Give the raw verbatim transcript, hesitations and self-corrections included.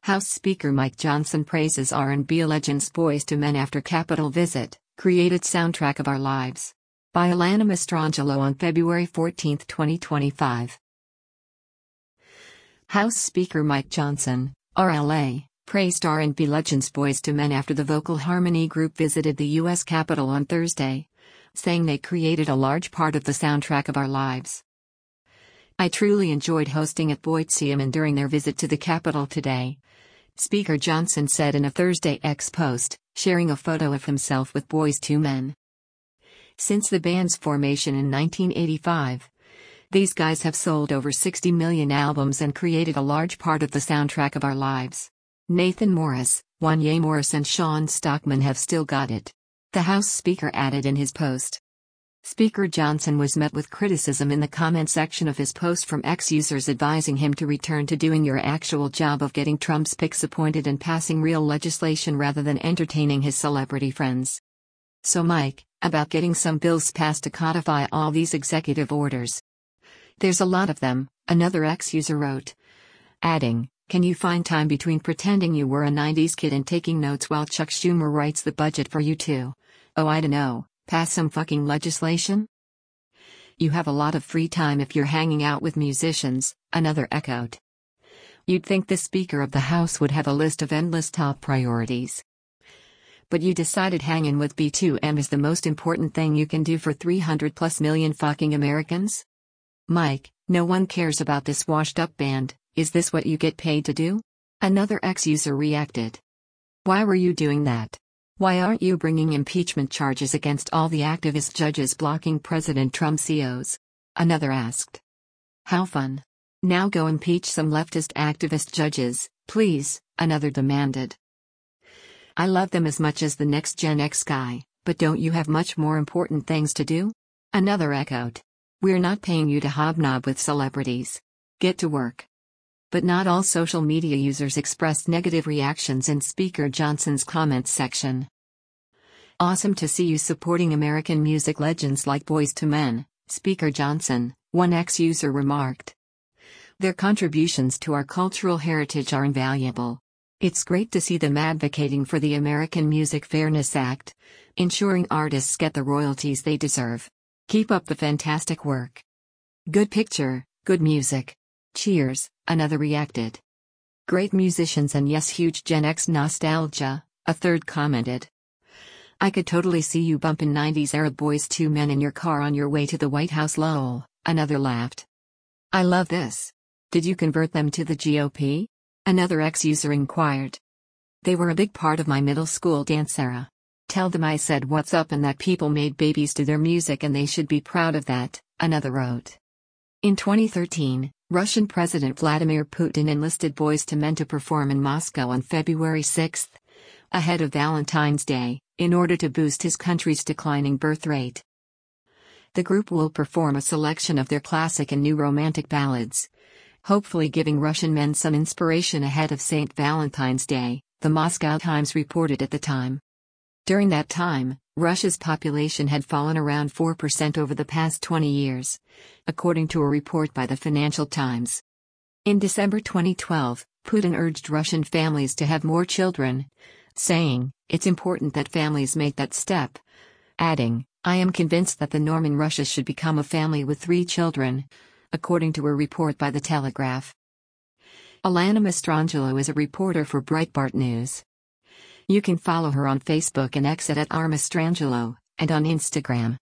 House Speaker Mike Johnson praises R and B legends Boyz two Men after Capitol visit, created soundtrack of our lives. By Alana Mastrangelo on February fourteenth, twenty twenty-five. House Speaker Mike Johnson, R L A, praised R and B legends Boyz two Men after the vocal harmony group visited the U S Capitol on Thursday, saying they created a large part of the soundtrack of our lives. I truly enjoyed hosting at Boytsium during their visit to the Capitol today, Speaker Johnson said in a Thursday X post, sharing a photo of himself with Boyz two Men. Since the band's formation in nineteen eighty-five, these guys have sold over sixty million albums and created a large part of the soundtrack of our lives. Nathan Morris, Wanya Morris and Sean Stockman have still got it, the House Speaker added in his post. Speaker Johnson was met with criticism in the comment section of his post from ex-users advising him to return to doing your actual job of getting Trump's picks appointed and passing real legislation rather than entertaining his celebrity friends. So Mike, about getting some bills passed to codify all these executive orders. There's a lot of them, another ex-user wrote, adding, can you find time between pretending you were a nineties kid and taking notes while Chuck Schumer writes the budget for you too? Oh, I dunno. Pass some fucking legislation? You have a lot of free time if you're hanging out with musicians, another echoed. You'd think the Speaker of the House would have a list of endless top priorities. But you decided hanging with B two M is the most important thing you can do for three hundred plus million fucking Americans? Mike, no one cares about this washed up band, is this what you get paid to do? Another ex-user reacted. Why were you doing that? Why aren't you bringing impeachment charges against all the activist judges blocking President Trump's C Os? Another asked. How fun. Now go impeach some leftist activist judges, please, another demanded. I love them as much as the next Gen X guy, but don't you have much more important things to do? Another echoed. We're not paying you to hobnob with celebrities. Get to work. But not all social media users expressed negative reactions in Speaker Johnson's comments section. Awesome to see you supporting American music legends like Boyz two Men, Speaker Johnson, one ex-user remarked. Their contributions to our cultural heritage are invaluable. It's great to see them advocating for the American Music Fairness Act, ensuring artists get the royalties they deserve. Keep up the fantastic work. Good picture, good music. Cheers, another reacted. Great musicians and yes, huge Gen X nostalgia, a third commented. I could totally see you bumping nineties era Boyz two Men in your car on your way to the White House, lol, another laughed. I love this. Did you convert them to the G O P? Another ex-user inquired. They were a big part of my middle school dance era. Tell them I said what's up and that people made babies to their music and they should be proud of that, another wrote. In twenty thirteen, Russian President Vladimir Putin enlisted Boyz two Men to perform in Moscow on February sixth, ahead of Valentine's Day, in order to boost his country's declining birth rate. The group will perform a selection of their classic and new romantic ballads, hopefully giving Russian men some inspiration ahead of Saint Valentine's Day, the Moscow Times reported at the time. During that time, Russia's population had fallen around four percent over the past twenty years, according to a report by the Financial Times. In December twenty twelve, Putin urged Russian families to have more children, saying, it's important that families make that step, adding, I am convinced that the norm in Russia should become a family with three children, according to a report by The Telegraph. Alana Mastrangelo is a reporter for Breitbart News. You can follow her on Facebook and X at R Mastrangelo, and on Instagram.